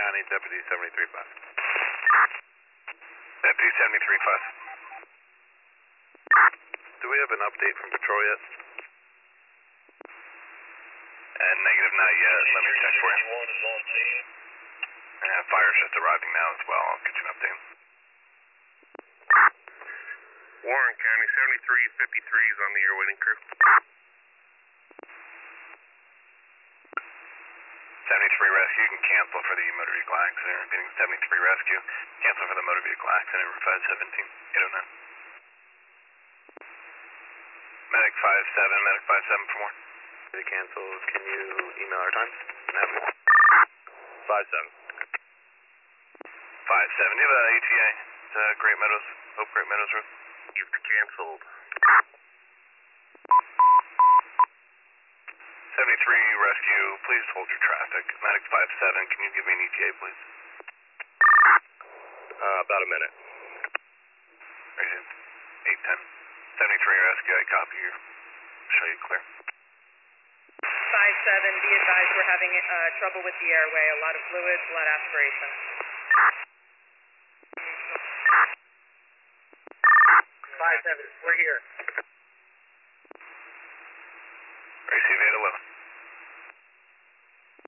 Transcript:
County, Deputy 73-5. Deputy 73-5. Do we have an update from patrol yet? Negative, not yet. Let me check for you. Fire's just arriving now as well. I'll get you an update. Warren County, 7353 is on the air waiting crew. 73 rescue, you can cancel for the motor vehicle accident. Getting 73 rescue, cancel for the motor vehicle accident, Route 517, 809. Medic 57, Medic 57 for more. The cancels, can you email our times? No. 57. 57, do you have an ETA to Great Meadows, Hope Great Meadows Road? You've canceled. 73 rescue, please hold your traffic. Medic 57, can you give me an ETA, please? About a minute. Rated 810. 73 rescue, I copy you. Show you clear. 57, be advised we're having trouble with the airway. A lot of fluid, blood aspiration. 57, we're here.